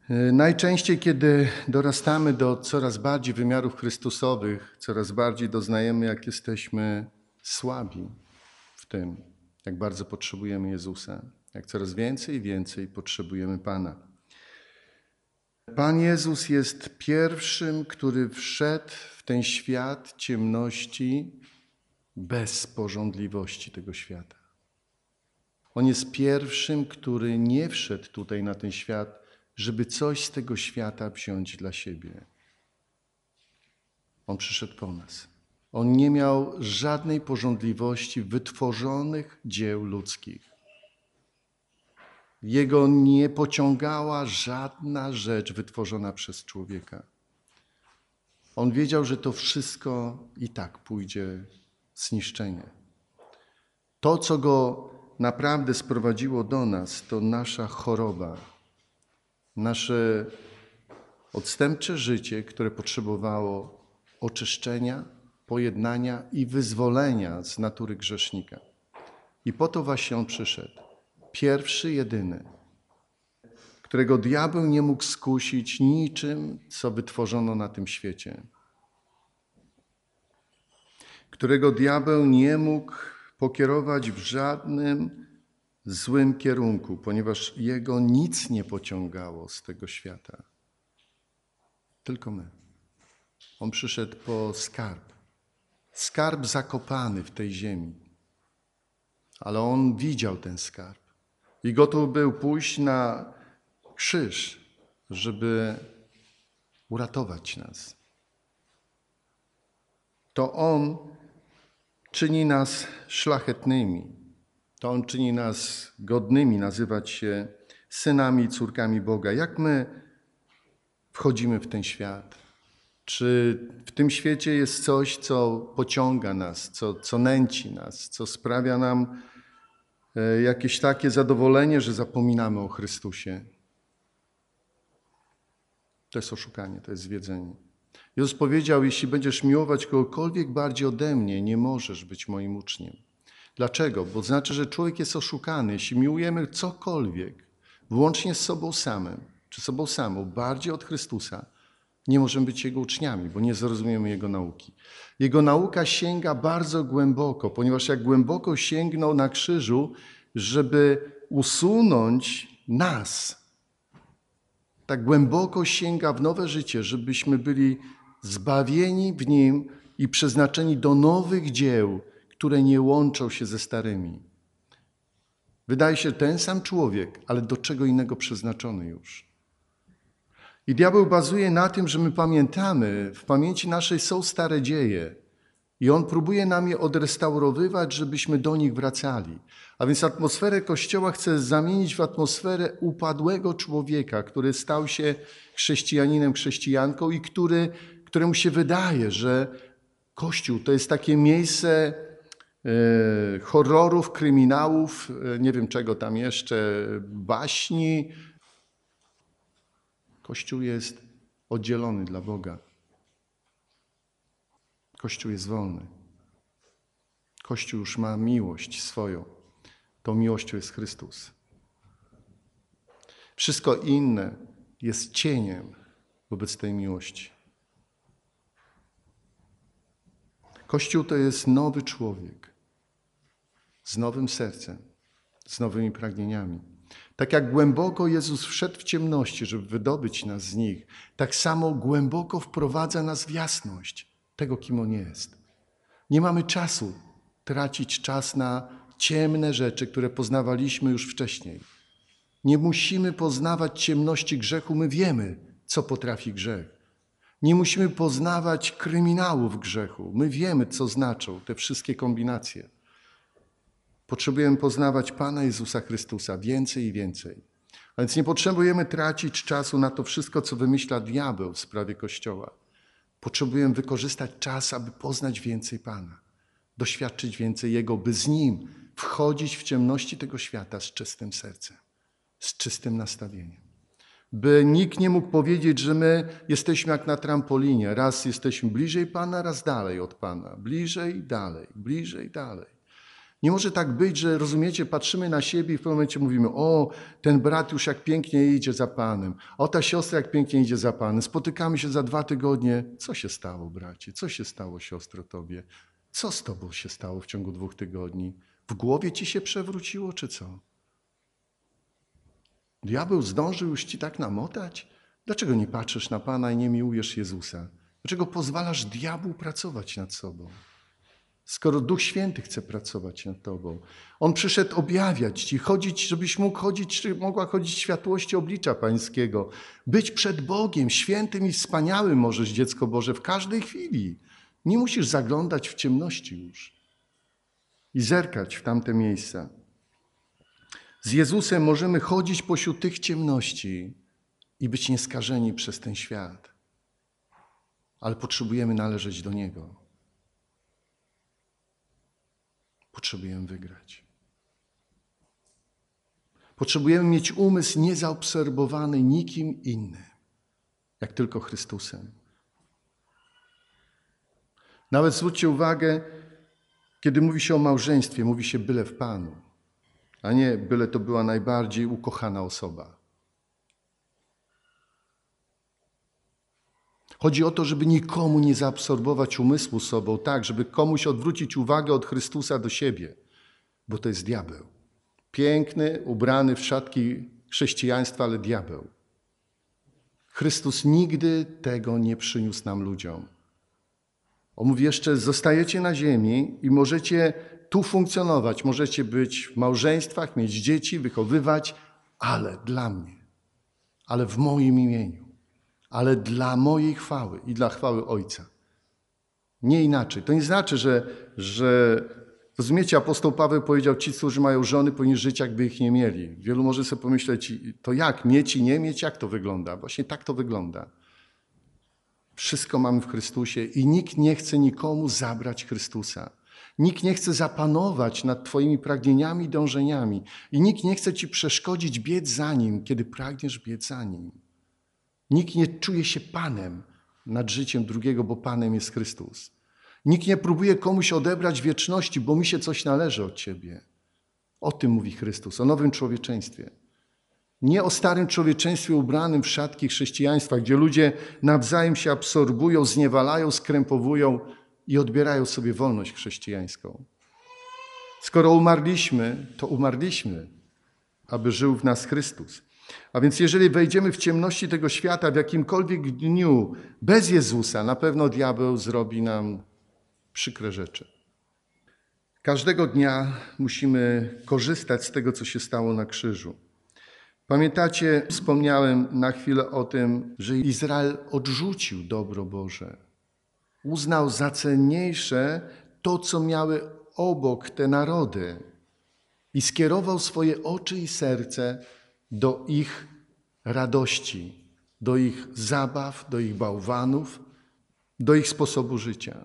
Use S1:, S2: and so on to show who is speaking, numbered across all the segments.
S1: Najczęściej, kiedy dorastamy do coraz bardziej wymiarów Chrystusowych, coraz bardziej doznajemy, jak jesteśmy słabi w tym, jak bardzo potrzebujemy Jezusa, jak coraz więcej i więcej potrzebujemy Pana. Pan Jezus jest pierwszym, który wszedł w ten świat ciemności bez pożądliwości tego świata. On jest pierwszym, który nie wszedł tutaj na ten świat, żeby coś z tego świata wziąć dla siebie. On przyszedł po nas. On nie miał żadnej pożądliwości wytworzonych dzieł ludzkich. Jego nie pociągała żadna rzecz wytworzona przez człowieka. On wiedział, że to wszystko i tak pójdzie w zniszczenie. To, co go naprawdę sprowadziło do nas, to nasza choroba, nasze odstępcze życie, które potrzebowało oczyszczenia, pojednania i wyzwolenia z natury grzesznika. I po to właśnie On przyszedł. Pierwszy, jedyny, którego diabeł nie mógł skusić niczym, co wytworzono na tym świecie. Którego diabeł nie mógł pokierować w żadnym złym kierunku, ponieważ jego nic nie pociągało z tego świata. Tylko my. On przyszedł po skarb. Skarb zakopany w tej ziemi. Ale on widział ten skarb. I gotów był pójść na krzyż, żeby uratować nas. To On czyni nas szlachetnymi. To On czyni nas godnymi nazywać się synami i córkami Boga. Jak my wchodzimy w ten świat? Czy w tym świecie jest coś, co pociąga nas, co nęci nas, co sprawia nam jakieś takie zadowolenie, że zapominamy o Chrystusie? To jest oszukanie, to jest zwiedzenie. Jezus powiedział, jeśli będziesz miłować kogokolwiek bardziej ode mnie, nie możesz być moim uczniem. Dlaczego? Bo znaczy, że człowiek jest oszukany. Jeśli miłujemy cokolwiek, włącznie z sobą samym, czy sobą samą, bardziej od Chrystusa, nie możemy być Jego uczniami, bo nie zrozumiemy Jego nauki. Jego nauka sięga bardzo głęboko, ponieważ jak głęboko sięgnął na krzyżu, żeby usunąć nas, tak głęboko sięga w nowe życie, żebyśmy byli zbawieni w Nim i przeznaczeni do nowych dzieł, które nie łączą się ze starymi. Wydaje się ten sam człowiek, ale do czego innego przeznaczony już. I diabeł bazuje na tym, że my pamiętamy, w pamięci naszej są stare dzieje i on próbuje nam je odrestaurowywać, żebyśmy do nich wracali. A więc atmosferę Kościoła chce zamienić w atmosferę upadłego człowieka, który stał się chrześcijaninem, chrześcijanką i któremu się wydaje, że Kościół to jest takie miejsce horrorów, kryminałów, nie wiem czego tam jeszcze, baśni. Kościół jest oddzielony dla Boga. Kościół jest wolny. Kościół już ma miłość swoją. Tą miłością jest Chrystus. Wszystko inne jest cieniem wobec tej miłości. Kościół to jest nowy człowiek z nowym sercem, z nowymi pragnieniami. Tak jak głęboko Jezus wszedł w ciemności, żeby wydobyć nas z nich, tak samo głęboko wprowadza nas w jasność tego, kim On jest. Nie mamy czasu tracić czas na ciemne rzeczy, które poznawaliśmy już wcześniej. Nie musimy poznawać ciemności grzechu, my wiemy, co potrafi grzech. Nie musimy poznawać kryminałów grzechu, my wiemy, co znaczą te wszystkie kombinacje. Potrzebujemy poznawać Pana Jezusa Chrystusa więcej i więcej. A więc nie potrzebujemy tracić czasu na to wszystko, co wymyśla diabeł w sprawie Kościoła. Potrzebujemy wykorzystać czas, aby poznać więcej Pana, doświadczyć więcej Jego, by z Nim wchodzić w ciemności tego świata z czystym sercem, z czystym nastawieniem. By nikt nie mógł powiedzieć, że my jesteśmy jak na trampolinie. Raz jesteśmy bliżej Pana, raz dalej od Pana. Bliżej, dalej, bliżej, dalej. Nie może tak być, że rozumiecie, patrzymy na siebie i w pewnym momencie mówimy: o, ten brat już jak pięknie idzie za Panem, o, ta siostra jak pięknie idzie za Panem. Spotykamy się za 2 tygodnie. Co się stało, bracie? Co się stało, siostro, tobie? Co z tobą się stało w ciągu 2 tygodni? W głowie ci się przewróciło, czy co? Diabeł zdążył już ci tak namotać? Dlaczego nie patrzysz na Pana i nie miłujesz Jezusa? Dlaczego pozwalasz diabłu pracować nad sobą? Skoro Duch Święty chce pracować nad tobą. On przyszedł objawiać ci, chodzić, żebyś mógł chodzić, czy mogła chodzić w światłości oblicza Pańskiego. Być przed Bogiem, świętym i wspaniałym możesz, dziecko Boże, w każdej chwili. Nie musisz zaglądać w ciemności już i zerkać w tamte miejsca. Z Jezusem możemy chodzić pośród tych ciemności i być nieskażeni przez ten świat. Ale potrzebujemy należeć do Niego. Potrzebujemy wygrać. Potrzebujemy mieć umysł niezaobserwowany nikim innym, jak tylko Chrystusem. Nawet zwróćcie uwagę, kiedy mówi się o małżeństwie, mówi się byle w Panu, a nie byle to była najbardziej ukochana osoba. Chodzi o to, żeby nikomu nie zaabsorbować umysłu sobą, tak, żeby komuś odwrócić uwagę od Chrystusa do siebie, bo to jest diabeł. Piękny, ubrany w szatki chrześcijaństwa, ale diabeł. Chrystus nigdy tego nie przyniósł nam ludziom. On mówi jeszcze: zostajecie na ziemi i możecie tu funkcjonować, możecie być w małżeństwach, mieć dzieci, wychowywać, ale dla mnie, ale w moim imieniu. Ale dla mojej chwały i dla chwały Ojca. Nie inaczej. To nie znaczy, że rozumiecie, apostoł Paweł powiedział: ci, którzy mają żony, powinni żyć, jakby ich nie mieli. Wielu może sobie pomyśleć: to jak? Mieć i nie mieć? Jak to wygląda? Właśnie tak to wygląda. Wszystko mamy w Chrystusie i nikt nie chce nikomu zabrać Chrystusa. Nikt nie chce zapanować nad twoimi pragnieniami i dążeniami. I nikt nie chce ci przeszkodzić biec za Nim, kiedy pragniesz biec za Nim. Nikt nie czuje się Panem nad życiem drugiego, bo Panem jest Chrystus. Nikt nie próbuje komuś odebrać wieczności, bo mi się coś należy od ciebie. O tym mówi Chrystus, o nowym człowieczeństwie. Nie o starym człowieczeństwie ubranym w szatki chrześcijaństwa, gdzie ludzie nawzajem się absorbują, zniewalają, skrępowują i odbierają sobie wolność chrześcijańską. Skoro umarliśmy, to umarliśmy, aby żył w nas Chrystus. A więc jeżeli wejdziemy w ciemności tego świata w jakimkolwiek dniu bez Jezusa, na pewno diabeł zrobi nam przykre rzeczy. Każdego dnia musimy korzystać z tego, co się stało na krzyżu. Pamiętacie, wspomniałem na chwilę o tym, że Izrael odrzucił dobro Boże. Uznał za cenniejsze to, co miały obok te narody i skierował swoje oczy i serce do ich radości, do ich zabaw, do ich bałwanów, do ich sposobu życia.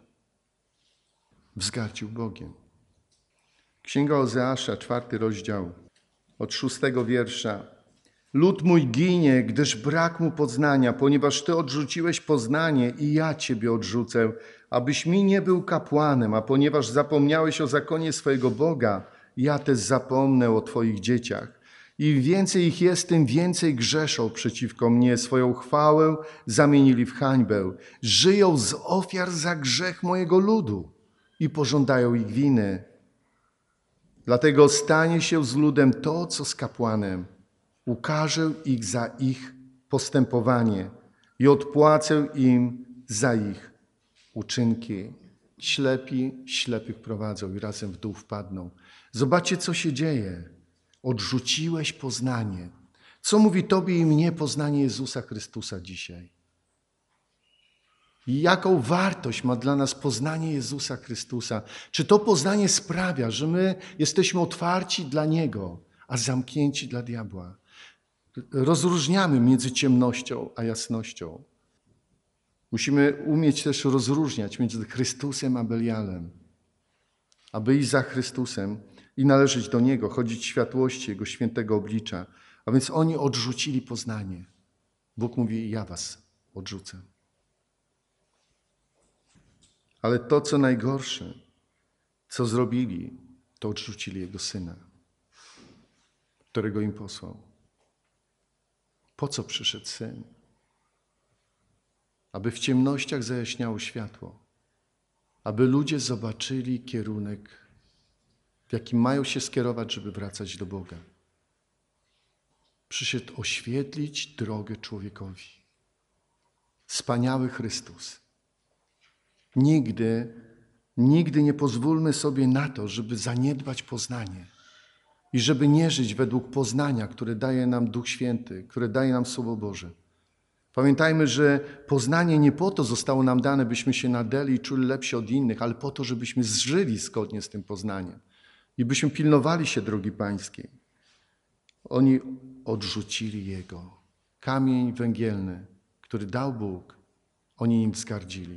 S1: Wzgardził Bogiem. Księga Ozeasza, 4 rozdział, od 6 wiersza. Lud mój ginie, gdyż brak mu poznania, ponieważ Ty odrzuciłeś poznanie i ja Ciebie odrzucę, abyś mi nie był kapłanem, a ponieważ zapomniałeś o zakonie swojego Boga, ja też zapomnę o Twoich dzieciach. Im więcej ich jest, tym więcej grzeszą przeciwko mnie. Swoją chwałę zamienili w hańbę. Żyją z ofiar za grzech mojego ludu i pożądają ich winy. Dlatego stanie się z ludem to, co z kapłanem. Ukażę ich za ich postępowanie i odpłacę im za ich uczynki. Ślepi ślepych prowadzą i razem w dół wpadną. Zobaczcie, co się dzieje. Odrzuciłeś poznanie. Co mówi tobie i mnie poznanie Jezusa Chrystusa dzisiaj? I jaką wartość ma dla nas poznanie Jezusa Chrystusa? Czy to poznanie sprawia, że my jesteśmy otwarci dla Niego, a zamknięci dla diabła? Rozróżniamy między ciemnością a jasnością. Musimy umieć też rozróżniać między Chrystusem a Belialem. Aby iść za Chrystusem i należeć do Niego, chodzić w światłości Jego świętego oblicza. A więc oni odrzucili poznanie. Bóg mówi: ja was odrzucę. Ale to, co najgorsze, co zrobili, to odrzucili Jego Syna, którego im posłał. Po co przyszedł Syn? Aby w ciemnościach zajaśniało światło. Aby ludzie zobaczyli kierunek, w jakim mają się skierować, żeby wracać do Boga. Przyszedł oświetlić drogę człowiekowi. Wspaniały Chrystus. Nigdy nie pozwólmy sobie na to, żeby zaniedbać poznanie i żeby nie żyć według poznania, które daje nam Duch Święty, które daje nam Słowo Boże. Pamiętajmy, że poznanie nie po to zostało nam dane, byśmy się nadeli i czuli lepsi od innych, ale po to, żebyśmy zżyli zgodnie z tym poznaniem i byśmy pilnowali się drogi Pańskiej. Oni odrzucili Jego. Kamień węgielny, który dał Bóg, oni nim wzgardzili.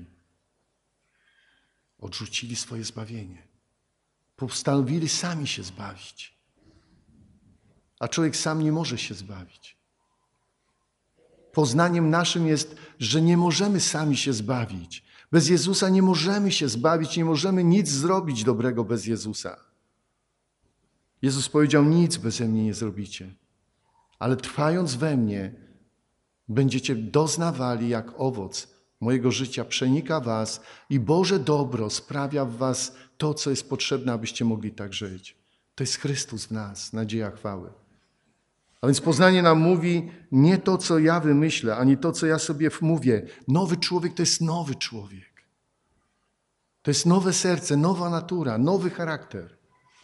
S1: Odrzucili swoje zbawienie. Postanowili sami się zbawić. A człowiek sam nie może się zbawić. Poznaniem naszym jest, że nie możemy sami się zbawić. Bez Jezusa nie możemy się zbawić, nie możemy nic zrobić dobrego bez Jezusa. Jezus powiedział, nic beze mnie nie zrobicie, ale trwając we mnie, będziecie doznawali, jak owoc mojego życia przenika was i Boże dobro sprawia w was to, co jest potrzebne, abyście mogli tak żyć. To jest Chrystus w nas, nadzieja chwały. A więc poznanie nam mówi nie to, co ja wymyślę, ani to, co ja sobie mówię. Nowy człowiek to jest nowy człowiek. To jest nowe serce, nowa natura, nowy charakter.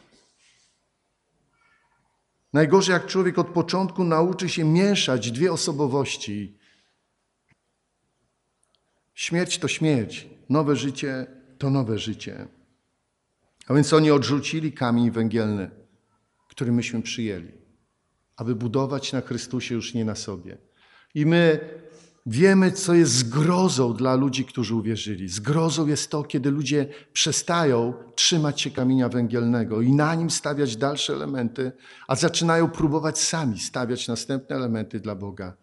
S1: Najgorzej, jak człowiek od początku nauczy się mieszać dwie osobowości. Śmierć to śmierć, nowe życie to nowe życie. A więc oni odrzucili kamień węgielny, który myśmy przyjęli, aby budować na Chrystusie, już nie na sobie. I my wiemy, co jest zgrozą dla ludzi, którzy uwierzyli. Zgrozą jest to, kiedy ludzie przestają trzymać się kamienia węgielnego i na nim stawiać dalsze elementy, a zaczynają próbować sami stawiać następne elementy dla Boga.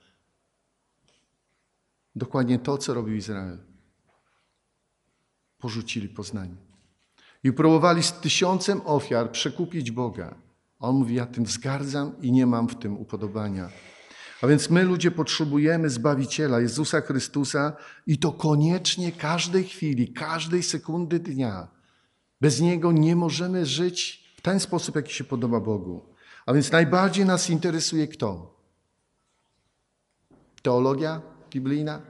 S1: Dokładnie to, co robił Izrael. Porzucili poznanie. I próbowali z 1000 ofiar przekupić Boga. On mówi, ja tym wzgardzam i nie mam w tym upodobania. A więc my, ludzie, potrzebujemy Zbawiciela, Jezusa Chrystusa i to koniecznie każdej chwili, każdej sekundy dnia. Bez Niego nie możemy żyć w ten sposób, jaki się podoba Bogu. A więc najbardziej nas interesuje kto? Teologia biblijna?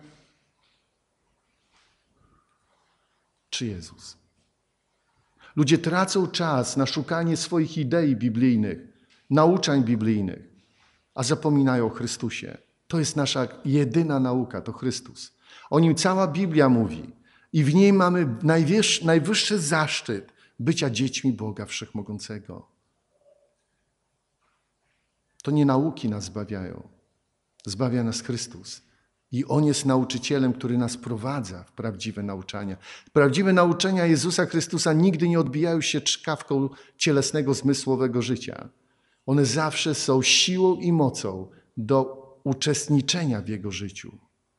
S1: Czy Jezus? Ludzie tracą czas na szukanie swoich idei biblijnych, nauczań biblijnych, a zapominają o Chrystusie. To jest nasza jedyna nauka, to Chrystus. O Nim cała Biblia mówi i w niej mamy najwyższy zaszczyt bycia dziećmi Boga Wszechmogącego. To nie nauki nas zbawiają, zbawia nas Chrystus. I On jest nauczycielem, który nas prowadza w prawdziwe nauczania. Prawdziwe nauczania Jezusa Chrystusa nigdy nie odbijają się czkawką cielesnego, zmysłowego życia. One zawsze są siłą i mocą do uczestniczenia w Jego życiu.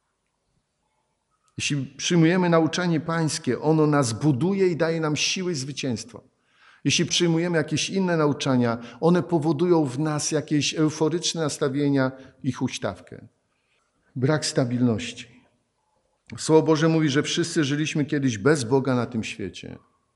S1: Jeśli przyjmujemy nauczanie Pańskie, ono nas buduje i daje nam siłę i zwycięstwo. Jeśli przyjmujemy jakieś inne nauczania, one powodują w nas jakieś euforyczne nastawienia i huśtawkę. Brak stabilności. Słowo Boże mówi, że wszyscy żyliśmy kiedyś bez Boga na tym świecie.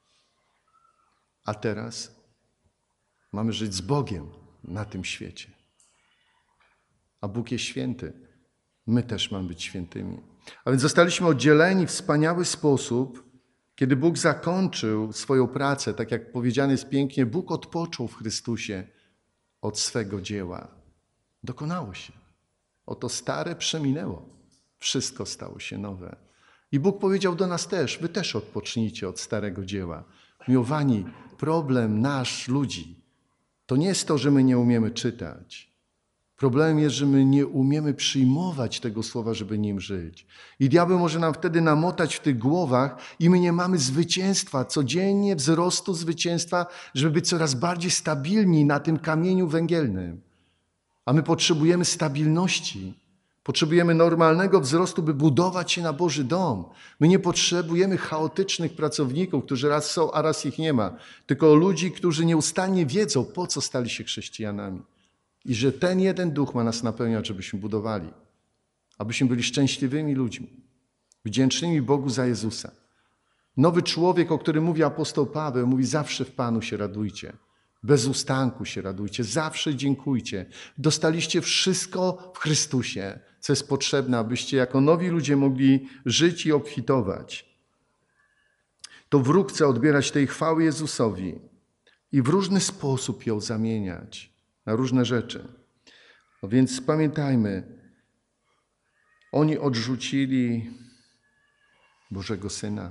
S1: A teraz mamy żyć z Bogiem na tym świecie. A Bóg jest święty. My też mamy być świętymi. A więc zostaliśmy oddzieleni w wspaniały sposób, kiedy Bóg zakończył swoją pracę, tak jak powiedziane jest pięknie, Bóg odpoczął w Chrystusie od swego dzieła. Dokonało się. Oto stare przeminęło. Wszystko stało się nowe. I Bóg powiedział do nas też, wy też odpocznijcie od starego dzieła. Miłowani, problem nasz, ludzi, to nie jest to, że my nie umiemy czytać. Problemem jest, że my nie umiemy przyjmować tego słowa, żeby nim żyć. I diabeł może nam wtedy namotać w tych głowach i my nie mamy zwycięstwa, codziennie wzrostu zwycięstwa, żeby być coraz bardziej stabilni na tym kamieniu węgielnym. A my potrzebujemy stabilności, Potrzebujemy normalnego wzrostu, by budować się na Boży dom. My nie potrzebujemy chaotycznych pracowników, którzy raz są, a raz ich nie ma, tylko ludzi, którzy nieustannie wiedzą, po co stali się chrześcijanami. I że ten jeden duch ma nas napełniać, żebyśmy budowali. Abyśmy byli szczęśliwymi ludźmi, wdzięcznymi Bogu za Jezusa. Nowy człowiek, o którym mówi apostoł Paweł, mówi: zawsze w Panu się radujcie. Bez ustanku się radujcie, zawsze dziękujcie. Dostaliście wszystko w Chrystusie, co jest potrzebne, abyście jako nowi ludzie mogli żyć i obfitować. To wróg chce odbierać tej chwały Jezusowi i w różny sposób ją zamieniać na różne rzeczy. No więc pamiętajmy, oni odrzucili Bożego Syna.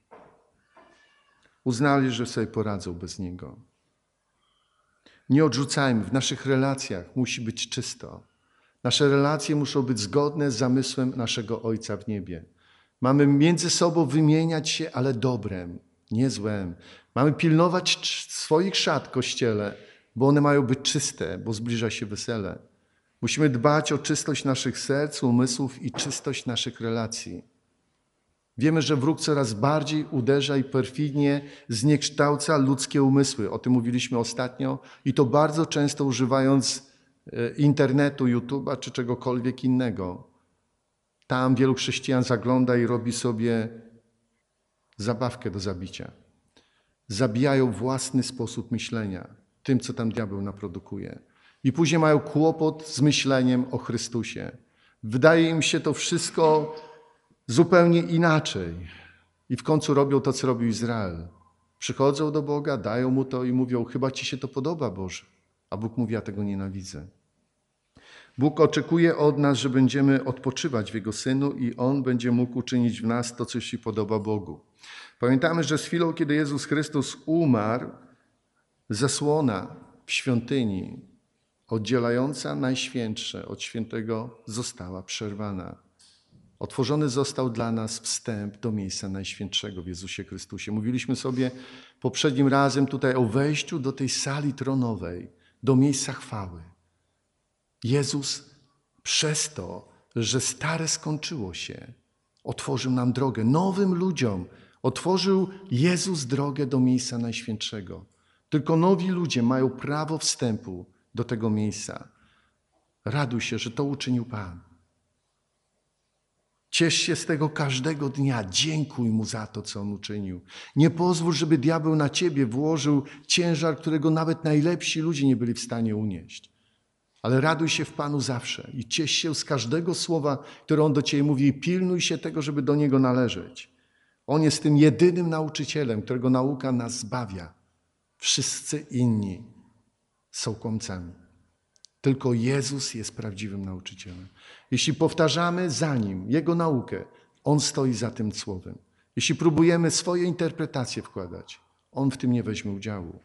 S1: Uznali, że sobie poradzą bez Niego. Nie odrzucajmy, w naszych relacjach musi być czysto. Nasze relacje muszą być zgodne z zamysłem naszego Ojca w niebie. Mamy między sobą wymieniać się, ale dobrem, nie złem. Mamy pilnować swoich szat w Kościele, bo one mają być czyste, bo zbliża się wesele. Musimy dbać o czystość naszych serc, umysłów i czystość naszych relacji. Wiemy, że wróg coraz bardziej uderza i perfidnie zniekształca ludzkie umysły. O tym mówiliśmy ostatnio i to bardzo często używając internetu, YouTube'a czy czegokolwiek innego. Tam wielu chrześcijan zagląda i robi sobie zabawkę do zabicia. Zabijają własny sposób myślenia tym, co tam diabeł naprodukuje. I później mają kłopot z myśleniem o Chrystusie. Wydaje im się to wszystko zupełnie inaczej. I w końcu robią to, co robił Izrael. Przychodzą do Boga, dają Mu to i mówią: chyba Ci się to podoba, Boże. A Bóg mówi: ja tego nienawidzę. Bóg oczekuje od nas, że będziemy odpoczywać w Jego Synu i On będzie mógł uczynić w nas to, co się podoba Bogu. Pamiętamy, że z chwilą, kiedy Jezus Chrystus umarł, zasłona w świątyni oddzielająca Najświętsze od Świętego została przerwana. Otworzony został dla nas wstęp do miejsca Najświętszego w Jezusie Chrystusie. Mówiliśmy sobie poprzednim razem tutaj o wejściu do tej sali tronowej, do miejsca chwały. Jezus przez to, że stare skończyło się, otworzył nam drogę. Nowym ludziom otworzył Jezus drogę do miejsca Najświętszego. Tylko nowi ludzie mają prawo wstępu do tego miejsca. Raduj się, że to uczynił Pan. Ciesz się z tego każdego dnia. Dziękuj Mu za to, co On uczynił. Nie pozwól, żeby diabeł na ciebie włożył ciężar, którego nawet najlepsi ludzie nie byli w stanie unieść. Ale raduj się w Panu zawsze i ciesz się z każdego słowa, które On do ciebie mówi, i pilnuj się tego, żeby do Niego należeć. On jest tym jedynym nauczycielem, którego nauka nas zbawia. Wszyscy inni są kłamcami. Tylko Jezus jest prawdziwym nauczycielem. Jeśli powtarzamy za Nim Jego naukę, On stoi za tym słowem. Jeśli próbujemy swoje interpretacje wkładać, On w tym nie weźmie udziału.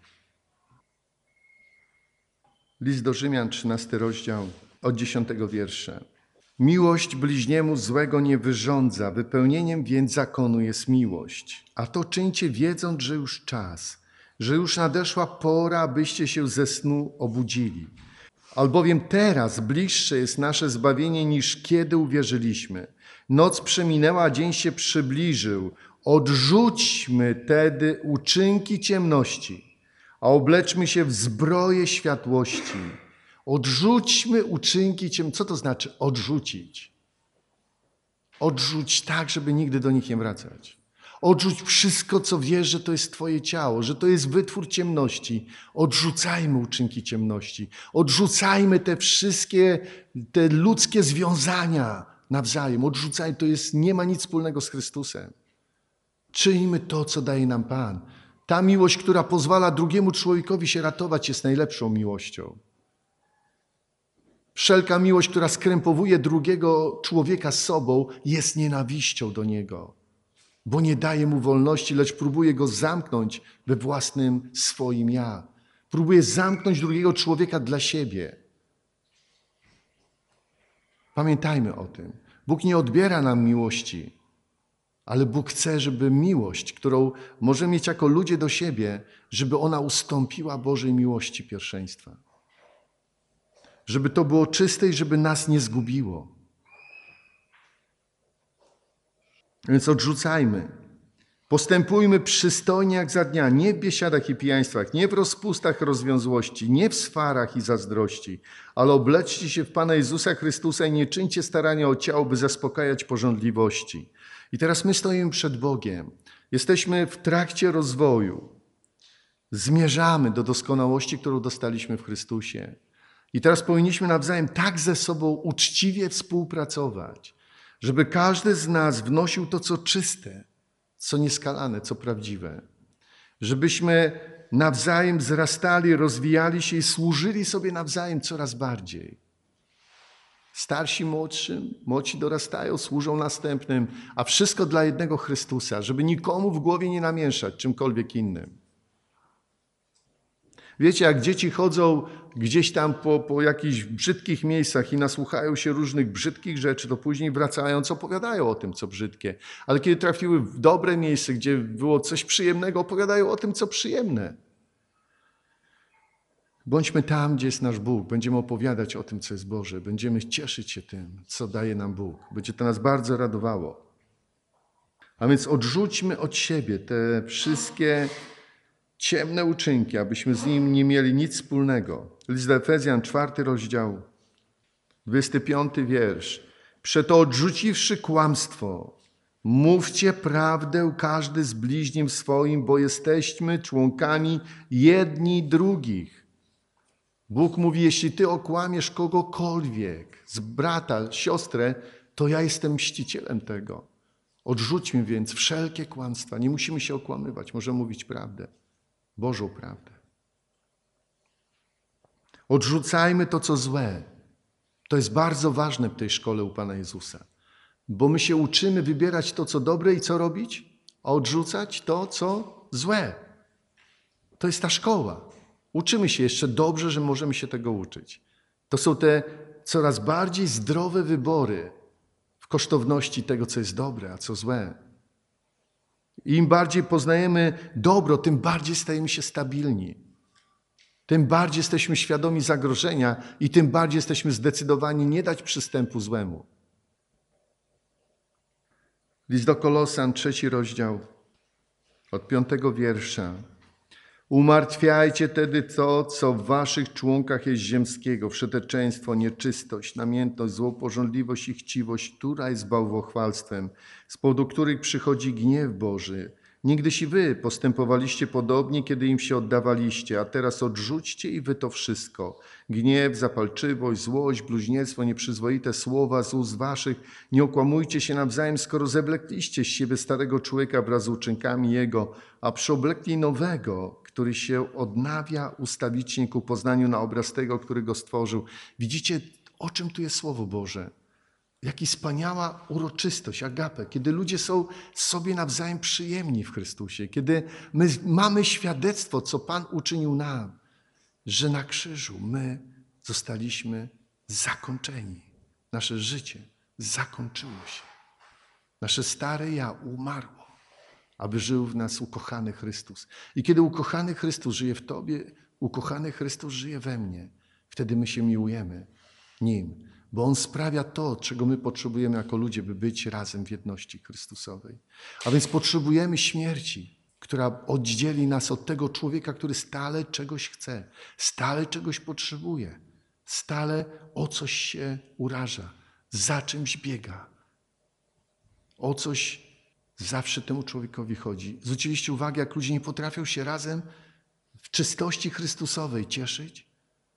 S1: List do Rzymian, 13 rozdział, od 10 wiersza. Miłość bliźniemu złego nie wyrządza, wypełnieniem więc zakonu jest miłość. A to czyńcie, wiedząc, że już czas, że już nadeszła pora, abyście się ze snu obudzili. Albowiem teraz bliższe jest nasze zbawienie, niż kiedy uwierzyliśmy. Noc przeminęła, a dzień się przybliżył. Odrzućmy tedy uczynki ciemności, a obleczmy się w zbroję światłości. Odrzućmy uczynki ciemności. Co to znaczy odrzucić? Odrzuć tak, żeby nigdy do nich nie wracać. Odrzuć wszystko, co wiesz, że to jest Twoje ciało, że to jest wytwór ciemności. Odrzucajmy uczynki ciemności. Odrzucajmy te wszystkie, te ludzkie związania nawzajem. Odrzucajmy, nie ma nic wspólnego z Chrystusem. Czyńmy to, co daje nam Pan. Ta miłość, która pozwala drugiemu człowiekowi się ratować, jest najlepszą miłością. Wszelka miłość, która skrępowuje drugiego człowieka z sobą, jest nienawiścią do niego, bo nie daje mu wolności, lecz próbuje go zamknąć we własnym swoim ja. Próbuje zamknąć drugiego człowieka dla siebie. Pamiętajmy o tym. Bóg nie odbiera nam miłości, ale Bóg chce, żeby miłość, którą możemy mieć jako ludzie do siebie, żeby ona ustąpiła Bożej miłości pierwszeństwa. Żeby to było czyste i żeby nas nie zgubiło. Więc odrzucajmy. Postępujmy przystojnie jak za dnia, nie w biesiadach i pijaństwach, nie w rozpustach rozwiązłości, nie w swarach i zazdrości, ale obleczcie się w Pana Jezusa Chrystusa i nie czyńcie starania o ciało, by zaspokajać pożądliwości. I teraz my stoimy przed Bogiem. Jesteśmy w trakcie rozwoju. Zmierzamy do doskonałości, którą dostaliśmy w Chrystusie. I teraz powinniśmy nawzajem tak ze sobą uczciwie współpracować, żeby każdy z nas wnosił to, co czyste, co nieskalane, co prawdziwe. Żebyśmy nawzajem wzrastali, rozwijali się i służyli sobie nawzajem coraz bardziej. Starsi młodszym, młodsi dorastają, służą następnym, a wszystko dla jednego Chrystusa, żeby nikomu w głowie nie namieszać czymkolwiek innym. Wiecie, jak dzieci chodzą gdzieś tam po jakichś brzydkich miejscach i nasłuchają się różnych brzydkich rzeczy, to później wracając opowiadają o tym, co brzydkie. Ale kiedy trafiły w dobre miejsce, gdzie było coś przyjemnego, opowiadają o tym, co przyjemne. Bądźmy tam, gdzie jest nasz Bóg. Będziemy opowiadać o tym, co jest Boże. Będziemy cieszyć się tym, co daje nam Bóg. Będzie to nas bardzo radowało. A więc odrzućmy od siebie te wszystkie ciemne uczynki, abyśmy z nim nie mieli nic wspólnego. List do Efezjan, 4 rozdział, 25 wiersz. Przeto odrzuciwszy kłamstwo, mówcie prawdę każdy z bliźnim swoim, bo jesteśmy członkami jedni drugich. Bóg mówi, jeśli ty okłamiesz kogokolwiek, z brata, siostrę, to ja jestem mścicielem tego. Odrzućmy więc wszelkie kłamstwa. Nie musimy się okłamywać, możemy mówić prawdę. Bożą prawdę. Odrzucajmy to, co złe. To jest bardzo ważne w tej szkole u Pana Jezusa. Bo my się uczymy wybierać to, co dobre i co robić? A odrzucać to, co złe. To jest ta szkoła. Uczymy się jeszcze dobrze, że możemy się tego uczyć. To są te coraz bardziej zdrowe wybory w kosztowności tego, co jest dobre, a co złe. Im bardziej poznajemy dobro, tym bardziej stajemy się stabilni. Tym bardziej jesteśmy świadomi zagrożenia i tym bardziej jesteśmy zdecydowani nie dać przystępu złemu. List do Kolosan, 3 rozdział, od 5 wiersza. Umartwiajcie tedy to, co w waszych członkach jest ziemskiego, wszeteczeństwo, nieczystość, namiętność, złopożądliwość i chciwość, która jest bałwochwalstwem, z powodu których przychodzi gniew Boży. Niegdyś i wy postępowaliście podobnie, kiedy im się oddawaliście, a teraz odrzućcie i wy to wszystko. Gniew, zapalczywość, złość, bluźnierstwo, nieprzyzwoite słowa z ust waszych. Nie okłamujcie się nawzajem, skoro zeblekliście z siebie starego człowieka wraz z uczynkami jego, a przyoblekli nowego, który się odnawia ustawicznie ku poznaniu na obraz tego, który go stworzył. Widzicie, o czym tu jest Słowo Boże? Jaka wspaniała uroczystość, agape, kiedy ludzie są sobie nawzajem przyjemni w Chrystusie, kiedy my mamy świadectwo, co Pan uczynił nam, że na krzyżu my zostaliśmy zakończeni. Nasze życie zakończyło się. Nasze stare ja umarło, aby żył w nas ukochany Chrystus. I kiedy ukochany Chrystus żyje w tobie, ukochany Chrystus żyje we mnie, wtedy my się miłujemy Nim. Bo On sprawia to, czego my potrzebujemy jako ludzie, by być razem w jedności Chrystusowej. A więc potrzebujemy śmierci, która oddzieli nas od tego człowieka, który stale czegoś chce, stale czegoś potrzebuje, stale o coś się uraża, za czymś biega, o coś zawsze temu człowiekowi chodzi. Zwróciliście uwagę, jak ludzie nie potrafią się razem w czystości Chrystusowej cieszyć?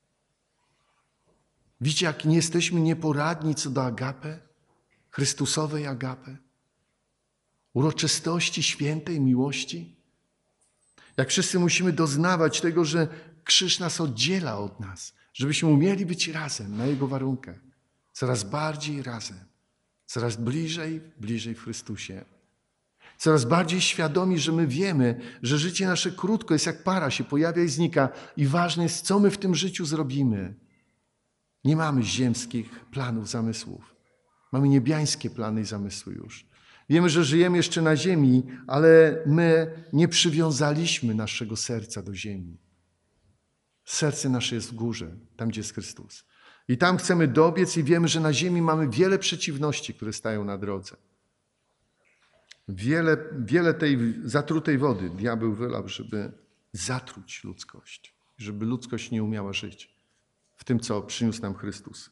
S1: Widzicie, jak nie jesteśmy nieporadni co do agape, Chrystusowej agape, uroczystości świętej miłości? Jak wszyscy musimy doznawać tego, że krzyż nas oddziela od nas, żebyśmy umieli być razem na Jego warunkach, coraz bardziej razem, coraz bliżej w Chrystusie. Coraz bardziej świadomi, że my wiemy, że życie nasze krótko jest jak para, się pojawia i znika i ważne jest, co my w tym życiu zrobimy. Nie mamy ziemskich planów, zamysłów. Mamy niebiańskie plany i zamysły już. Wiemy, że żyjemy jeszcze na ziemi, ale my nie przywiązaliśmy naszego serca do ziemi. Serce nasze jest w górze, tam gdzie jest Chrystus. I tam chcemy dobiec i wiemy, że na ziemi mamy wiele przeciwności, które stają na drodze. Wiele tej zatrutej wody diabeł wylał, żeby zatruć ludzkość, żeby ludzkość nie umiała żyć w tym, co przyniósł nam Chrystus.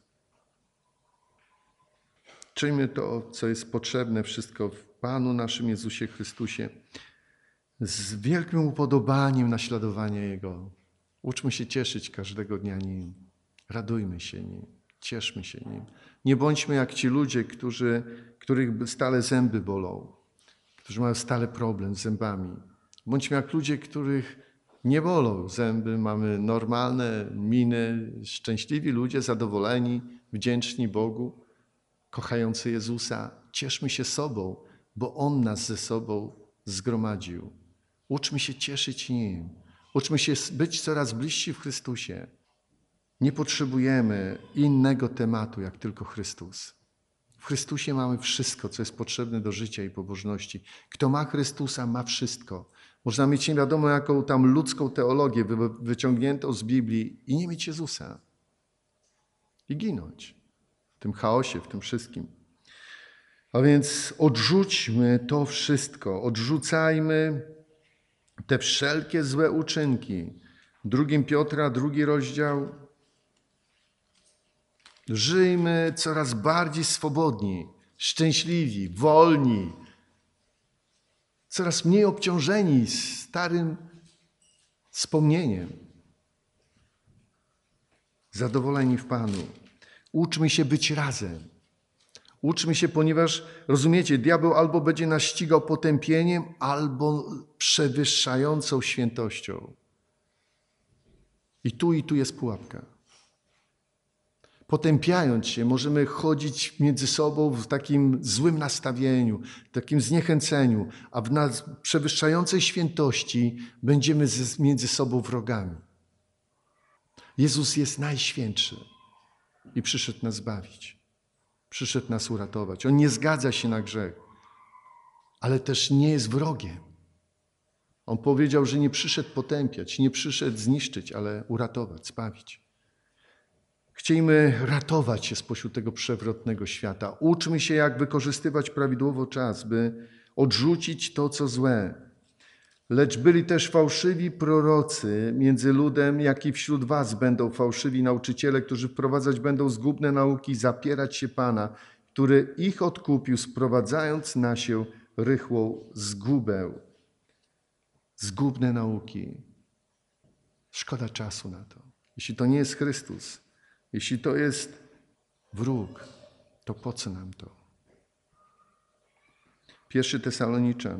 S1: Czyńmy to, co jest potrzebne, wszystko w Panu naszym Jezusie Chrystusie, z wielkim upodobaniem naśladowania Jego. Uczmy się cieszyć każdego dnia Nim. Radujmy się Nim. Cieszmy się Nim. Nie bądźmy jak ci ludzie, których stale zęby bolą, którzy mają stale problem z zębami. Bądźmy jak ludzie, których nie bolą zęby, mamy normalne miny, szczęśliwi ludzie, zadowoleni, wdzięczni Bogu, kochający Jezusa. Cieszmy się sobą, bo On nas ze sobą zgromadził. Uczmy się cieszyć Nim. Uczmy się być coraz bliżsi w Chrystusie. Nie potrzebujemy innego tematu, jak tylko Chrystus. W Chrystusie mamy wszystko, co jest potrzebne do życia i pobożności. Kto ma Chrystusa, ma wszystko. Można mieć nie wiadomo jaką tam ludzką teologię wyciągniętą z Biblii i nie mieć Jezusa. I ginąć w tym chaosie, w tym wszystkim. A więc odrzućmy to wszystko. Odrzucajmy te wszelkie złe uczynki. 2 Piotra, 2 rozdział. Żyjmy coraz bardziej swobodni, szczęśliwi, wolni, coraz mniej obciążeni starym wspomnieniem. Zadowoleni w Panu. Uczmy się być razem. Uczmy się, ponieważ, rozumiecie, diabeł albo będzie nas ścigał potępieniem, albo przewyższającą świętością. I tu jest pułapka. Potępiając się, możemy chodzić między sobą w takim złym nastawieniu, takim zniechęceniu, a w nas przewyższającej świętości będziemy między sobą wrogami. Jezus jest najświętszy i przyszedł nas zbawić. Przyszedł nas uratować. On nie zgadza się na grzech, ale też nie jest wrogiem. On powiedział, że nie przyszedł potępiać, nie przyszedł zniszczyć, ale uratować, zbawić. Chciejmy ratować się spośród tego przewrotnego świata. Uczmy się, jak wykorzystywać prawidłowo czas, by odrzucić to, co złe. Lecz byli też fałszywi prorocy między ludem, jak i wśród was będą fałszywi nauczyciele, którzy wprowadzać będą zgubne nauki, zapierać się Pana, który ich odkupił, sprowadzając na się rychłą zgubę. Zgubne nauki. Szkoda czasu na to. Jeśli to nie jest Chrystus, jeśli to jest wróg, to po co nam to? 1 Tesaloniczan,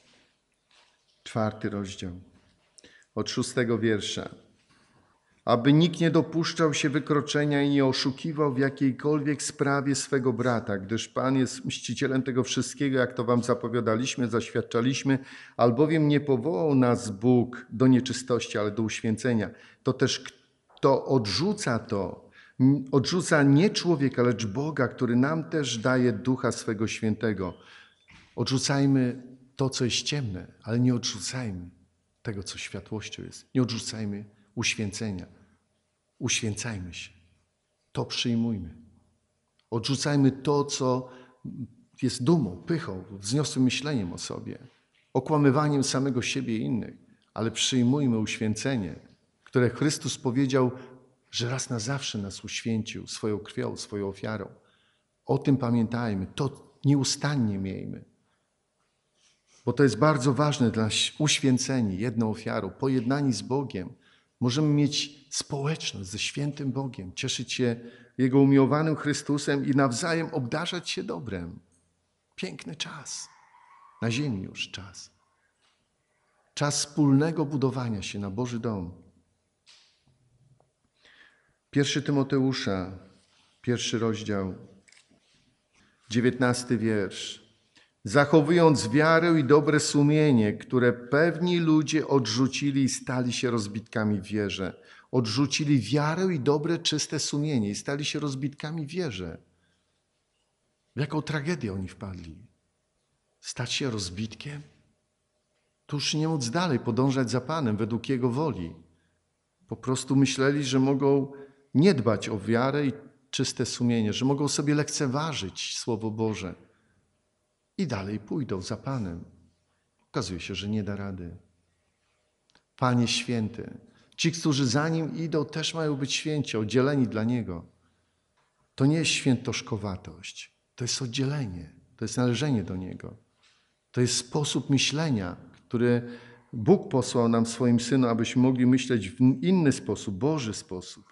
S1: 4 rozdział, od 6 wiersza. Aby nikt nie dopuszczał się wykroczenia i nie oszukiwał w jakiejkolwiek sprawie swego brata, gdyż Pan jest mścicielem tego wszystkiego, jak to wam zapowiadaliśmy, zaświadczaliśmy, albowiem nie powołał nas Bóg do nieczystości, ale do uświęcenia. To też kto odrzuca nie człowieka, lecz Boga, który nam też daje Ducha swego Świętego. Odrzucajmy to, co jest ciemne, ale nie odrzucajmy tego, co światłością jest. Nie odrzucajmy uświęcenia. Uświęcajmy się. To przyjmujmy. Odrzucajmy to, co jest dumą, pychą, wzniosłym myśleniem o sobie, okłamywaniem samego siebie i innych, ale przyjmujmy uświęcenie, które Chrystus powiedział, że raz na zawsze nas uświęcił swoją krwią, swoją ofiarą. O tym pamiętajmy, to nieustannie miejmy. Bo to jest bardzo ważne dla nas, uświęceni jedną ofiarą, pojednani z Bogiem. Możemy mieć społeczność ze świętym Bogiem, cieszyć się Jego umiłowanym Chrystusem i nawzajem obdarzać się dobrem. Piękny czas. Na ziemi już czas. Czas wspólnego budowania się na Boży dom. 1 Tymoteusza, 1 rozdział, 19 wiersz. Zachowując wiarę i dobre sumienie, które pewni ludzie odrzucili i stali się rozbitkami w wierze. Odrzucili wiarę i dobre, czyste sumienie i stali się rozbitkami w wierze. W jaką tragedię oni wpadli? Stać się rozbitkiem? To już nie móc dalej podążać za Panem według Jego woli. Po prostu myśleli, że mogą nie dbać o wiarę i czyste sumienie, że mogą sobie lekceważyć Słowo Boże. i dalej pójdą za Panem. Okazuje się, że nie da rady. Panie święty, ci, którzy za Nim idą, też mają być święci, oddzieleni dla Niego. To nie jest świętoszkowatość, to jest oddzielenie, to jest należenie do Niego. To jest sposób myślenia, który Bóg posłał nam w swoim Synu, abyśmy mogli myśleć w inny sposób, Boży sposób.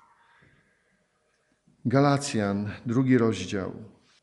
S1: Galacjan, 2 rozdział,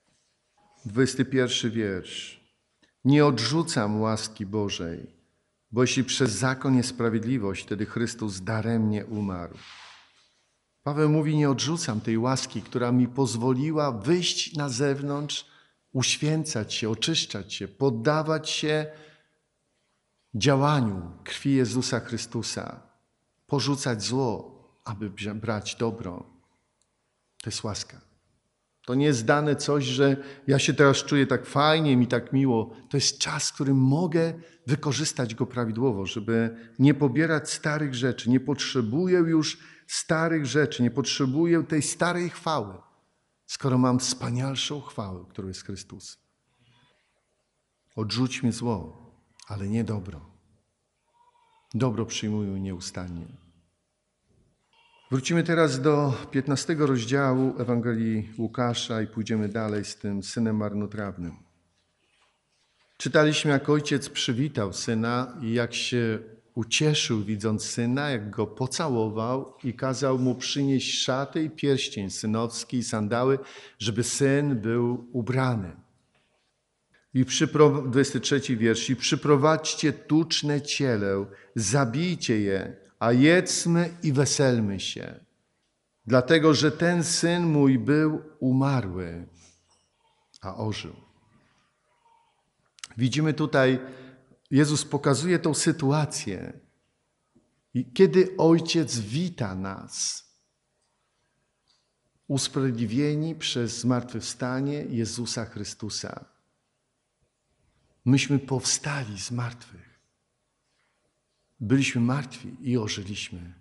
S1: 21 wiersz. Nie odrzucam łaski Bożej, bo jeśli przez zakon jest sprawiedliwość, wtedy Chrystus daremnie umarł. Paweł mówi, nie odrzucam tej łaski, która mi pozwoliła wyjść na zewnątrz, uświęcać się, oczyszczać się, poddawać się działaniu krwi Jezusa Chrystusa, porzucać zło, aby brać dobro. To jest łaska. To nie jest dane coś, że ja się teraz czuję tak fajnie, mi tak miło. To jest czas, w którym mogę wykorzystać go prawidłowo, żeby nie pobierać starych rzeczy. Nie potrzebuję już starych rzeczy, nie potrzebuję tej starej chwały, skoro mam wspanialszą chwałę, którą jest Chrystus. Odrzućmy zło, ale nie dobro. Dobro przyjmuję nieustannie. Wrócimy teraz do 15 rozdziału Ewangelii Łukasza i pójdziemy dalej z tym synem marnotrawnym. Czytaliśmy, jak ojciec przywitał syna i jak się ucieszył, widząc syna, jak go pocałował i kazał mu przynieść szaty i pierścień synowski i sandały, żeby syn był ubrany. I 23 wiersz. I przyprowadźcie tuczne cielę, zabijcie je, a jedzmy i weselmy się. Dlatego, że ten syn mój był umarły, a ożył. Widzimy tutaj, Jezus pokazuje tą sytuację. I kiedy Ojciec wita nas, usprawiedliwieni przez zmartwychwstanie Jezusa Chrystusa, myśmy powstali z martwych. Byliśmy martwi i ożyliśmy.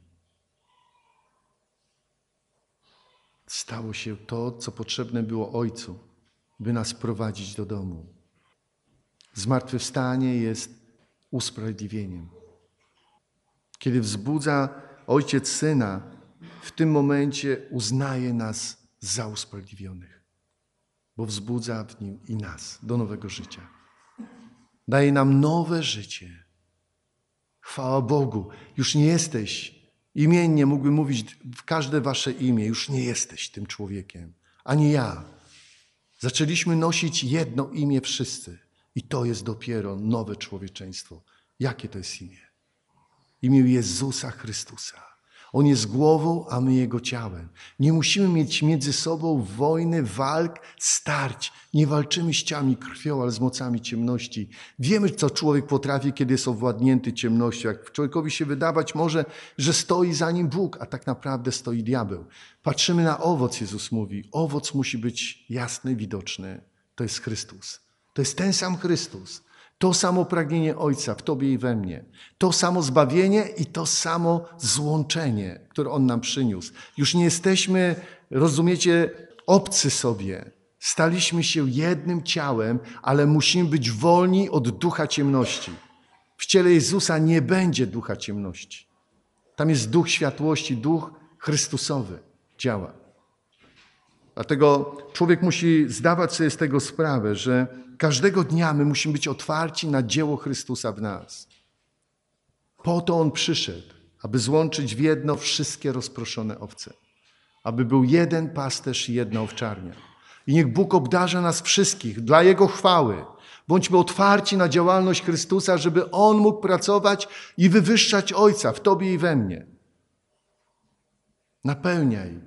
S1: Stało się to, co potrzebne było Ojcu, by nas prowadzić do domu. Zmartwychwstanie jest usprawiedliwieniem. Kiedy wzbudza Ojciec Syna, w tym momencie uznaje nas za usprawiedliwionych, bo wzbudza w Nim i nas do nowego życia. Daje nam nowe życie. Chwała Bogu. Już nie jesteś, imiennie mógłbym mówić w każde wasze imię, już nie jesteś tym człowiekiem, ani ja. Zaczęliśmy nosić jedno imię wszyscy i to jest dopiero nowe człowieczeństwo. Jakie to jest imię? Imię Jezusa Chrystusa. On jest głową, a my Jego ciałem. Nie musimy mieć między sobą wojny, walk, starć. Nie walczymy z ciałami krwią, ale z mocami ciemności. Wiemy, co człowiek potrafi, kiedy jest owładnięty ciemnością. Jak człowiekowi się wydawać może, że stoi za nim Bóg, a tak naprawdę stoi diabeł. Patrzymy na owoc, Jezus mówi. Owoc musi być jasny, widoczny. To jest Chrystus. To jest ten sam Chrystus. To samo pragnienie Ojca w Tobie i we mnie. To samo zbawienie i to samo złączenie, które On nam przyniósł. Już nie jesteśmy, rozumiecie, obcy sobie. Staliśmy się jednym ciałem, ale musimy być wolni od ducha ciemności. W ciele Jezusa nie będzie ducha ciemności. Tam jest duch światłości, duch Chrystusowy działa. Dlatego człowiek musi zdawać sobie z tego sprawę, że każdego dnia my musimy być otwarci na dzieło Chrystusa w nas. Po to On przyszedł, aby złączyć w jedno wszystkie rozproszone owce. Aby był jeden pasterz i jedna owczarnia. I niech Bóg obdarza nas wszystkich dla Jego chwały. Bądźmy otwarci na działalność Chrystusa, żeby On mógł pracować i wywyższać Ojca w Tobie i we mnie. Napełniaj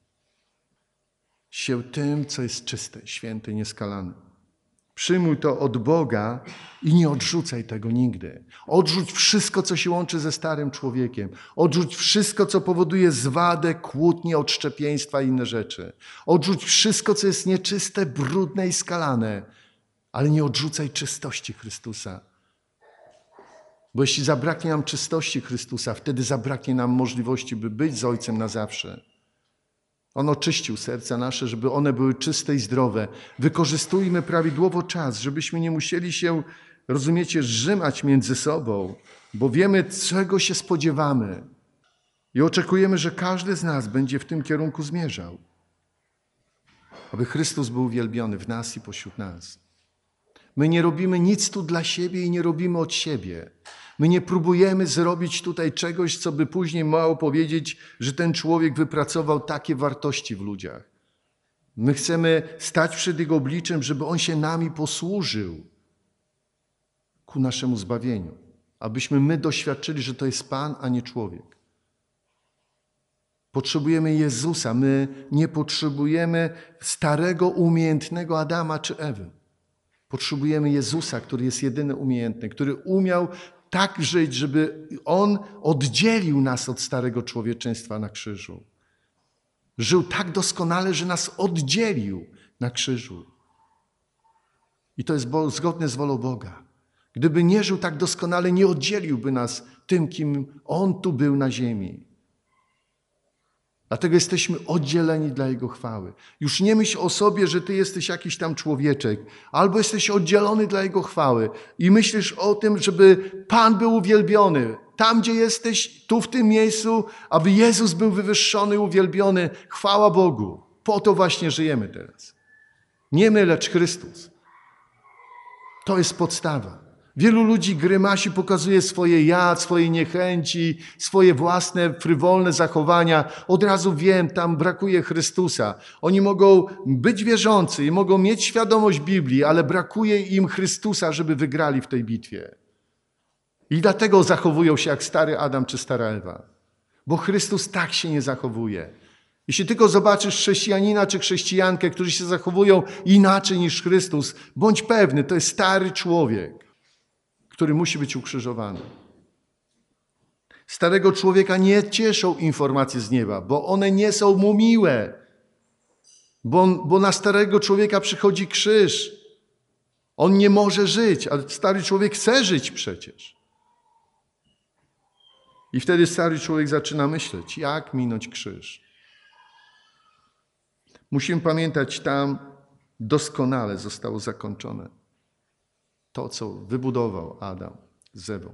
S1: się tym, co jest czyste, święte, nieskalane. Przyjmuj to od Boga i nie odrzucaj tego nigdy. Odrzuć wszystko, co się łączy ze starym człowiekiem. Odrzuć wszystko, co powoduje zwadę, kłótnie, odszczepieństwa i inne rzeczy. Odrzuć wszystko, co jest nieczyste, brudne i skalane. Ale nie odrzucaj czystości Chrystusa. Bo jeśli zabraknie nam czystości Chrystusa, wtedy zabraknie nam możliwości, by być z Ojcem na zawsze. On oczyścił serca nasze, żeby one były czyste i zdrowe. Wykorzystujmy prawidłowo czas, żebyśmy nie musieli się, rozumiecie, zrzymać między sobą, bo wiemy, czego się spodziewamy. I oczekujemy, że każdy z nas będzie w tym kierunku zmierzał. Aby Chrystus był uwielbiony w nas i pośród nas. My nie robimy nic tu dla siebie i nie robimy od siebie. My nie próbujemy zrobić tutaj czegoś, co by później miało powiedzieć, że ten człowiek wypracował takie wartości w ludziach. My chcemy stać przed Jego obliczem, żeby On się nami posłużył ku naszemu zbawieniu. Abyśmy my doświadczyli, że to jest Pan, a nie człowiek. Potrzebujemy Jezusa. My nie potrzebujemy starego, umiejętnego Adama czy Ewy. Potrzebujemy Jezusa, który jest jedyny umiejętny, który umiał tak żyć, żeby On oddzielił nas od starego człowieczeństwa na krzyżu. Żył tak doskonale, że nas oddzielił na krzyżu. I to jest zgodne z wolą Boga. Gdyby nie żył tak doskonale, nie oddzieliłby nas tym, kim On tu był na ziemi. Dlatego jesteśmy oddzieleni dla Jego chwały. Już nie myśl o sobie, że ty jesteś jakiś tam człowieczek, albo jesteś oddzielony dla Jego chwały i myślisz o tym, żeby Pan był uwielbiony. Tam, gdzie jesteś, tu w tym miejscu, aby Jezus był wywyższony, uwielbiony. Chwała Bogu. Po to właśnie żyjemy teraz. Nie my, lecz Chrystus. To jest podstawa. Wielu ludzi grymasi, pokazuje swoje ja, swoje niechęci, swoje własne, frywolne zachowania. Od razu wiem, tam brakuje Chrystusa. Oni mogą być wierzący i mogą mieć świadomość Biblii, ale brakuje im Chrystusa, żeby wygrali w tej bitwie. I dlatego zachowują się jak stary Adam czy stara Ewa. Bo Chrystus tak się nie zachowuje. Jeśli tylko zobaczysz chrześcijanina czy chrześcijankę, którzy się zachowują inaczej niż Chrystus, bądź pewny, to jest stary człowiek, który musi być ukrzyżowany. Starego człowieka nie cieszą informacje z nieba, bo one nie są mu miłe. Bo na starego człowieka przychodzi krzyż. On nie może żyć, a stary człowiek chce żyć przecież. I wtedy stary człowiek zaczyna myśleć, jak minąć krzyż. Musimy pamiętać, tam doskonale zostało zakończone to, co wybudował Adam z Ewą.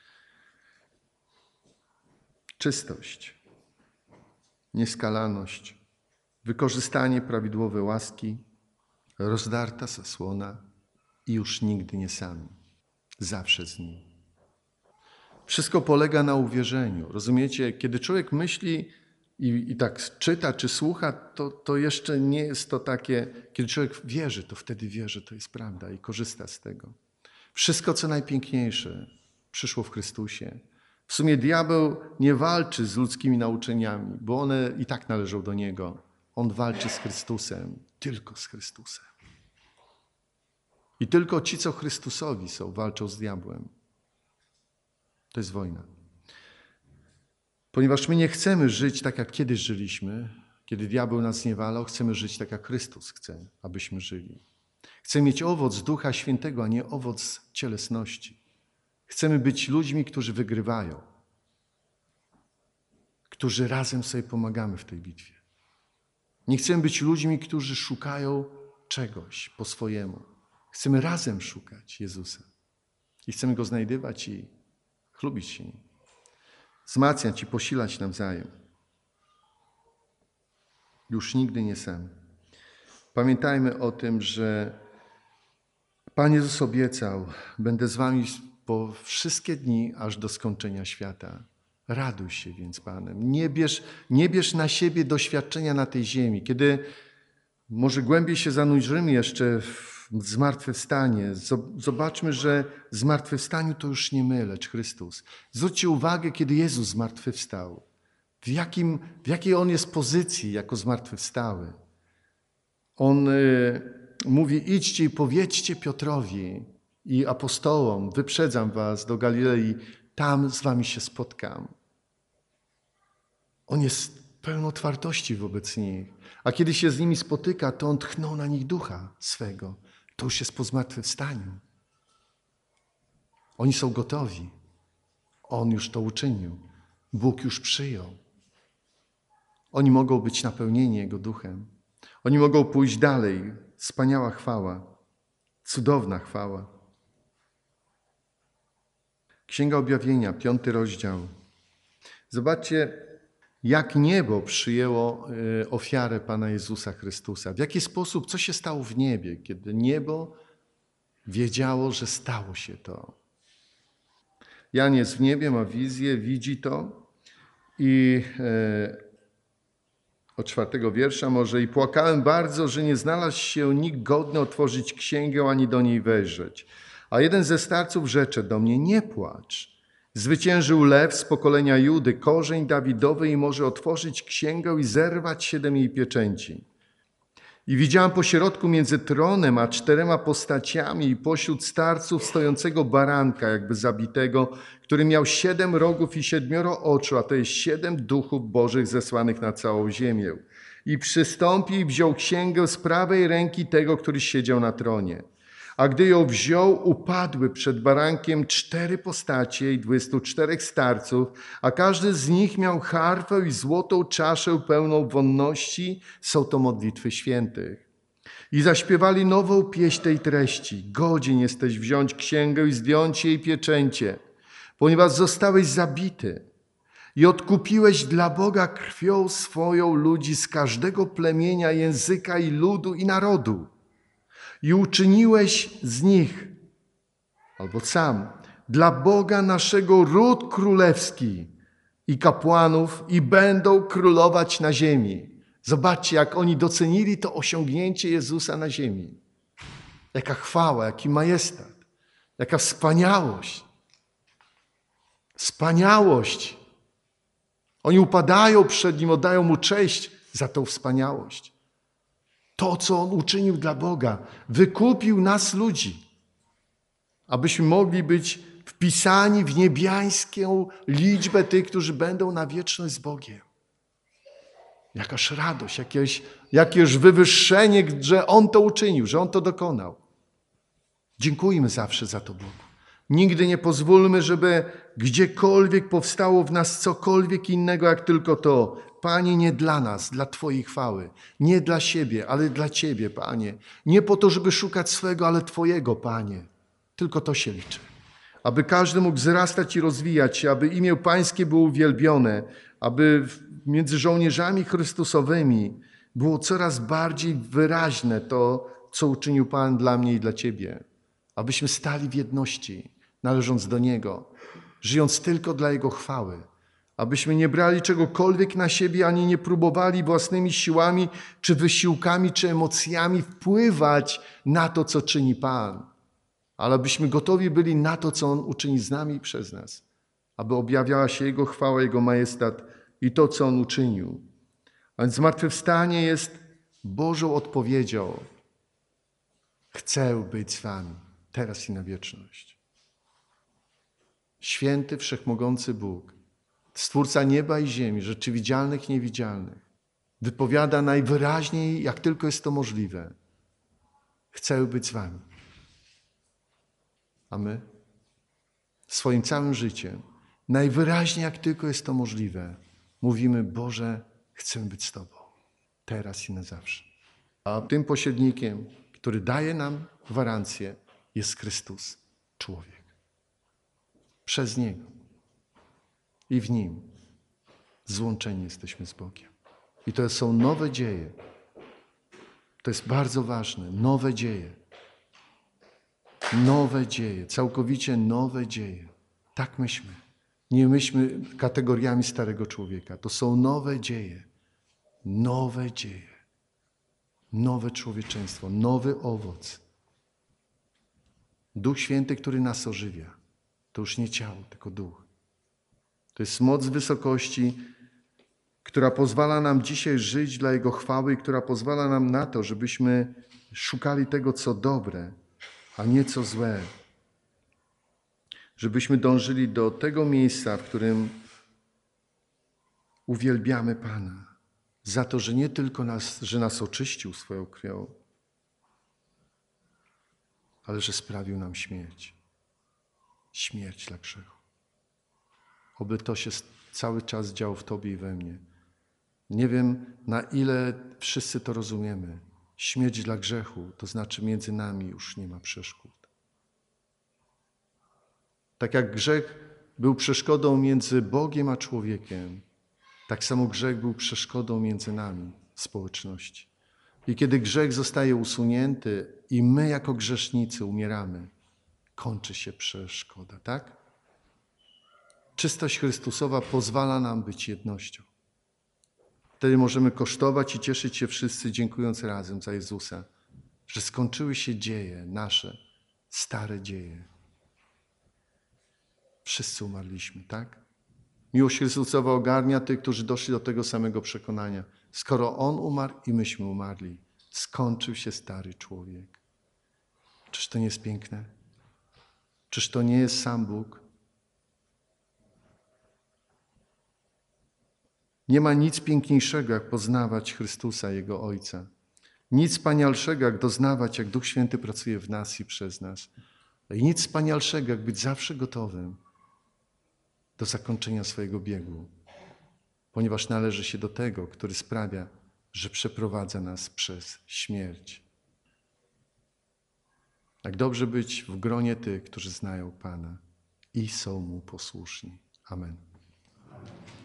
S1: Czystość, nieskalalność, wykorzystanie prawidłowej łaski, rozdarta zasłona i już nigdy nie sami, zawsze z Nim. Wszystko polega na uwierzeniu. Rozumiecie? Kiedy człowiek myśli i tak czyta czy słucha, to jeszcze nie jest to takie, kiedy człowiek wierzy, to wtedy wie, że to jest prawda i korzysta z tego. Wszystko, co najpiękniejsze, przyszło w Chrystusie. W sumie diabeł nie walczy z ludzkimi nauczeniami, bo one i tak należą do niego. On walczy z Chrystusem, tylko z Chrystusem. I tylko ci, co Chrystusowi są, walczą z diabłem. To jest wojna. Ponieważ my nie chcemy żyć tak, jak kiedyś żyliśmy, kiedy diabeł nas zniewalał, chcemy żyć tak, jak Chrystus chce, abyśmy żyli. Chcemy mieć owoc Ducha Świętego, a nie owoc cielesności. Chcemy być ludźmi, którzy wygrywają, którzy razem sobie pomagamy w tej bitwie. Nie chcemy być ludźmi, którzy szukają czegoś po swojemu. Chcemy razem szukać Jezusa i chcemy Go znajdywać i chlubić się Nim. Wzmacniać i posilać nawzajem. Już nigdy nie sami. Pamiętajmy o tym, że Pan Jezus obiecał, będę z wami po wszystkie dni, aż do skończenia świata. Raduj się więc Panem. Nie bierz na siebie doświadczenia na tej ziemi. Kiedy może głębiej się zanurzymy jeszcze w zmartwychwstanie, zobaczmy, że w zmartwychwstaniu to już nie my, lecz Chrystus. Zwróćcie uwagę, kiedy Jezus zmartwychwstał. W jakiej On jest pozycji jako zmartwychwstały. On mówi, idźcie i powiedzcie Piotrowi i apostołom, wyprzedzam was do Galilei, tam z wami się spotkam. On jest pełen otwartości wobec nich. A kiedy się z nimi spotyka, to On tchnął na nich Ducha swego. To już jest po zmartwychwstaniu. Oni są gotowi. On już to uczynił. Bóg już przyjął. Oni mogą być napełnieni Jego duchem. Oni mogą pójść dalej. Wspaniała chwała, cudowna chwała. Księga Objawienia, 5 rozdział. Zobaczcie, jak niebo przyjęło ofiarę Pana Jezusa Chrystusa. W jaki sposób, co się stało w niebie, kiedy niebo wiedziało, że stało się to. Jan jest w niebie, ma wizję, widzi to i od 4 wiersza może: i płakałem bardzo, że nie znalazł się nikt godny otworzyć księgę, ani do niej wejrzeć. A jeden ze starców rzecze do mnie: nie płacz. Zwyciężył lew z pokolenia Judy, korzeń Dawidowy, i może otworzyć księgę i zerwać 7 jej pieczęci. I widziałam pośrodku między tronem a 4 postaciami i pośród starców stojącego baranka, jakby zabitego, który miał 7 rogów i 7 oczu, a to jest 7 duchów bożych zesłanych na całą ziemię. I przystąpił i wziął księgę z prawej ręki tego, który siedział na tronie. A gdy ją wziął, upadły przed barankiem 4 postacie i 24 starców, a każdy z nich miał harfę i złotą czaszę pełną wonności. Są to modlitwy świętych. I zaśpiewali nową pieśń tej treści: godzien jesteś wziąć księgę i zdjąć jej pieczęcie, ponieważ zostałeś zabity i odkupiłeś dla Boga krwią swoją ludzi z każdego plemienia, języka i ludu i narodu. I uczyniłeś z nich, albo sam, dla Boga naszego ród królewski i kapłanów, i będą królować na ziemi. Zobaczcie, jak oni docenili to osiągnięcie Jezusa na ziemi. Jaka chwała, jaki majestat, jaka wspaniałość. Wspaniałość. Oni upadają przed Nim, oddają Mu cześć za tą wspaniałość. To, co On uczynił dla Boga, wykupił nas ludzi, abyśmy mogli być wpisani w niebiańską liczbę tych, którzy będą na wieczność z Bogiem. Jakaż radość, jakież wywyższenie, że On to uczynił, że On to dokonał. Dziękujmy zawsze za to Bogu. Nigdy nie pozwólmy, żeby gdziekolwiek powstało w nas cokolwiek innego, jak tylko to. Panie, nie dla nas, dla Twojej chwały. Nie dla siebie, ale dla Ciebie, Panie. Nie po to, żeby szukać swego, ale Twojego, Panie. Tylko to się liczy. Aby każdy mógł wzrastać i rozwijać się, aby imię Pańskie było uwielbione, aby między żołnierzami Chrystusowymi było coraz bardziej wyraźne to, co uczynił Pan dla mnie i dla Ciebie. Abyśmy stali w jedności, należąc do Niego, żyjąc tylko dla Jego chwały. Abyśmy nie brali czegokolwiek na siebie, ani nie próbowali własnymi siłami, czy wysiłkami, czy emocjami wpływać na to, co czyni Pan. Ale abyśmy gotowi byli na to, co On uczyni z nami i przez nas. Aby objawiała się Jego chwała, Jego majestat i to, co On uczynił. A więc zmartwychwstanie jest Bożą odpowiedzią. Chcę być z wami, teraz i na wieczność. Święty, wszechmogący Bóg, Stwórca nieba i ziemi, rzeczy widzialnych i niewidzialnych, wypowiada najwyraźniej, jak tylko jest to możliwe: chcę być z wami. A my swoim całym życiem, najwyraźniej, jak tylko jest to możliwe, mówimy: Boże, chcę być z Tobą, teraz i na zawsze. A tym pośrednikiem, który daje nam gwarancję, jest Chrystus, człowiek. Przez Niego i w Nim złączeni jesteśmy z Bogiem. I to są nowe dzieje. To jest bardzo ważne. Nowe dzieje. Nowe dzieje. Całkowicie nowe dzieje. Tak myślmy. Nie myślmy kategoriami starego człowieka. To są nowe dzieje. Nowe dzieje. Nowe człowieczeństwo. Nowy owoc. Duch Święty, który nas ożywia. To już nie ciało, tylko duch. To jest moc z wysokości, która pozwala nam dzisiaj żyć dla Jego chwały i która pozwala nam na to, żebyśmy szukali tego, co dobre, a nie co złe. Żebyśmy dążyli do tego miejsca, w którym uwielbiamy Pana za to, że nie tylko nas oczyścił swoją krwią, ale że sprawił nam śmierć. Śmierć dla grzechu. Oby to się cały czas działo w Tobie i we mnie. Nie wiem, na ile wszyscy to rozumiemy. Śmierć dla grzechu, to znaczy między nami już nie ma przeszkód. Tak jak grzech był przeszkodą między Bogiem a człowiekiem, tak samo grzech był przeszkodą między nami w społeczności. I kiedy grzech zostaje usunięty i my jako grzesznicy umieramy, kończy się przeszkoda, tak? Czystość Chrystusowa pozwala nam być jednością. Wtedy możemy kosztować i cieszyć się wszyscy, dziękując razem za Jezusa, że skończyły się dzieje nasze, stare dzieje. Wszyscy umarliśmy, tak? Miłość Chrystusowa ogarnia tych, którzy doszli do tego samego przekonania. Skoro On umarł i myśmy umarli, skończył się stary człowiek. Czyż to nie jest piękne? Czyż to nie jest sam Bóg? Nie ma nic piękniejszego, jak poznawać Chrystusa, Jego Ojca. Nic wspanialszego, jak doznawać, jak Duch Święty pracuje w nas i przez nas. I nic wspanialszego, jak być zawsze gotowym do zakończenia swojego biegu, ponieważ należy się do tego, który sprawia, że przeprowadza nas przez śmierć. Jak dobrze być w gronie tych, którzy znają Pana i są Mu posłuszni. Amen.